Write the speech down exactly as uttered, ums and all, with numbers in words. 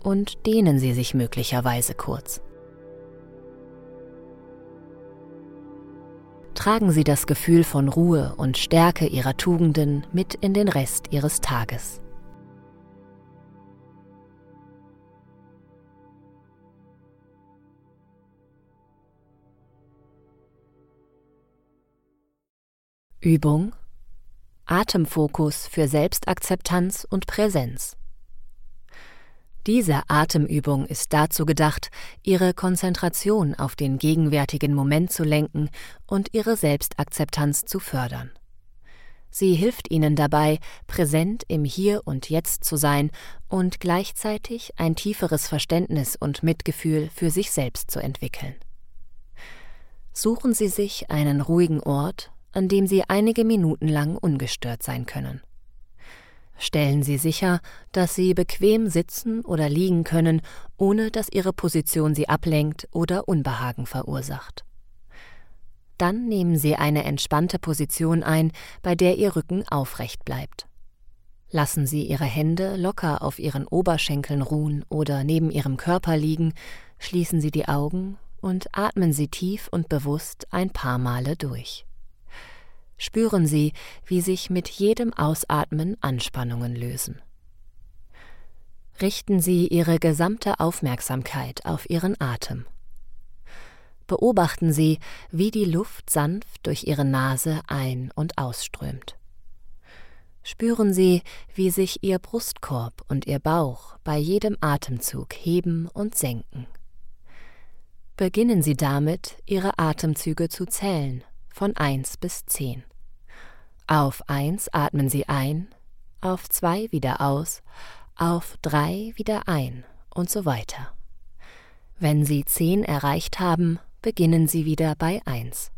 und dehnen Sie sich möglicherweise kurz. Tragen Sie das Gefühl von Ruhe und Stärke Ihrer Tugenden mit in den Rest Ihres Tages. Übung: Atemfokus für Selbstakzeptanz und Präsenz. Diese Atemübung ist dazu gedacht, Ihre Konzentration auf den gegenwärtigen Moment zu lenken und Ihre Selbstakzeptanz zu fördern. Sie hilft Ihnen dabei, präsent im Hier und Jetzt zu sein und gleichzeitig ein tieferes Verständnis und Mitgefühl für sich selbst zu entwickeln. Suchen Sie sich einen ruhigen Ort, an dem Sie einige Minuten lang ungestört sein können. Stellen Sie sicher, dass Sie bequem sitzen oder liegen können, ohne dass Ihre Position Sie ablenkt oder Unbehagen verursacht. Dann nehmen Sie eine entspannte Position ein, bei der Ihr Rücken aufrecht bleibt. Lassen Sie Ihre Hände locker auf Ihren Oberschenkeln ruhen oder neben Ihrem Körper liegen, schließen Sie die Augen und atmen Sie tief und bewusst ein paar Male durch. Spüren Sie, wie sich mit jedem Ausatmen Anspannungen lösen. Richten Sie Ihre gesamte Aufmerksamkeit auf Ihren Atem. Beobachten Sie, wie die Luft sanft durch Ihre Nase ein- und ausströmt. Spüren Sie, wie sich Ihr Brustkorb und Ihr Bauch bei jedem Atemzug heben und senken. Beginnen Sie damit, Ihre Atemzüge zu zählen, von eins bis zehn. Auf eins atmen Sie ein, auf zwei wieder aus, auf drei wieder ein und so weiter. Wenn Sie zehn erreicht haben, beginnen Sie wieder bei eins.